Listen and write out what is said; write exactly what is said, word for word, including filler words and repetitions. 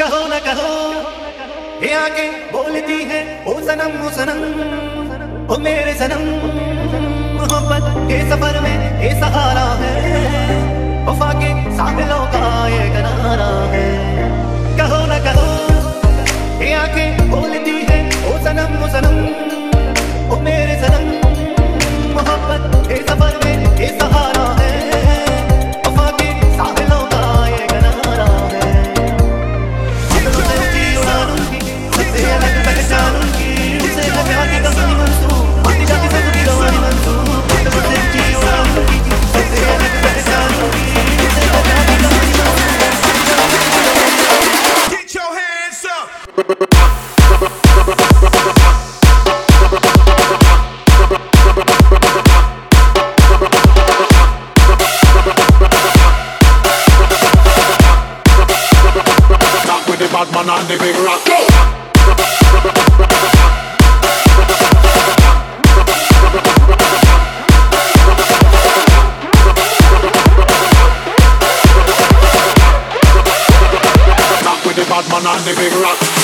कहो न कहो ये आके बोलती है ओ सनम ओ सनम ओ मेरे सनम। मोहब्बत के सफर में ये सहारा है, वफा के साहिलों का ये किनारा है। कहो न कहो ये आके बोलती है ओ सनम ओ सनम ओ मेरे सनम। मोहब्बत के सफर में ये सहारा है, वफा के साहिलों का ये किनारा है। बादलों से ऊंची उड़ानूंगी, सबसे अलग पहचानूंगी, उनसे लगा के कहानी मंसूब, आती जाती सबकी रवानी मंसूब। बादलों से ऊंची उड़ानूंगी, सबसे अलग पहचानूंगी, उनसे लगा के कहानी मंसूब। Get your hands up. Bad man on the big rock. Go! Knock with the bad man on the big rock.